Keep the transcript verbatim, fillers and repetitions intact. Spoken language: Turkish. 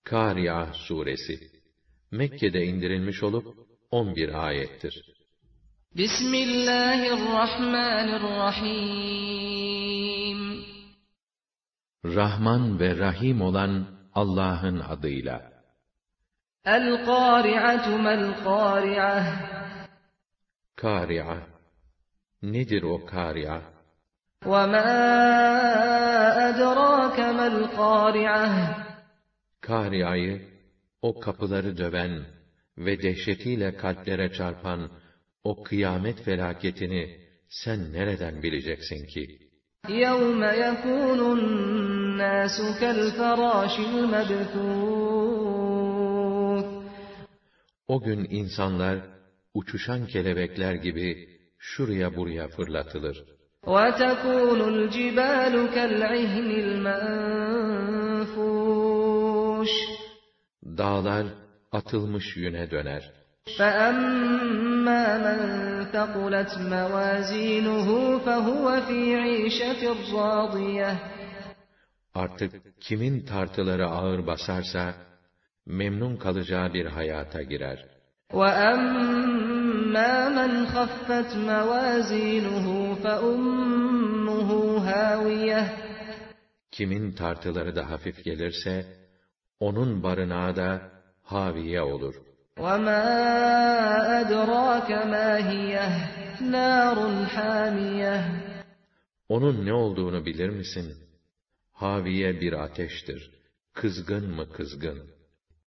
Kâri'a suresi Mekke'de indirilmiş olup on bir ayettir. Bismillahirrahmanirrahim. Rahman ve Rahim olan Allah'ın adıyla. El-Kâri'atu mel-Kâri'ah. Kâri'a. Nedir o Kâri'a? وَمَا أَدْرَاكَ مَا الْقَارِعَةُ. Kâria'yı, o kapıları döven ve dehşetiyle kalplere çarpan o kıyamet felaketini sen nereden bileceksin ki? يَوْمَ يَكُونُ النَّاسُ كَالْفَرَاشِ الْمَبْثُوثِ. O gün insanlar uçuşan kelebekler gibi şuraya buraya fırlatılır. وَتَكُونُ الْجِبَالُ كَالْعِهْنِ الْمَنْفُوشِ. Dağlar atılmış yüne döner. فَأَمَّا مَنْ ثَقُلَتْ مَوَازِينُهُ فَهُوَ فِي عِيشَةٍ رَاضِيَةٍ. Artık kimin tartıları ağır basarsa, memnun kalacağı bir hayata girer. وَأَمَّا مَنْ خَفَّتْ مَوَازِينُهُ فَأُمُّهُ هَاوِيَةٌ. Kimin tartıları da hafif gelirse, onun barınağı da haviye olur. وَمَا أَدْرَاكَ مَا هِيَهْ نَارٌ حَامِيَةٌ. Onun ne olduğunu bilir misin? Haviye bir ateştir. Kızgın mı kızgın?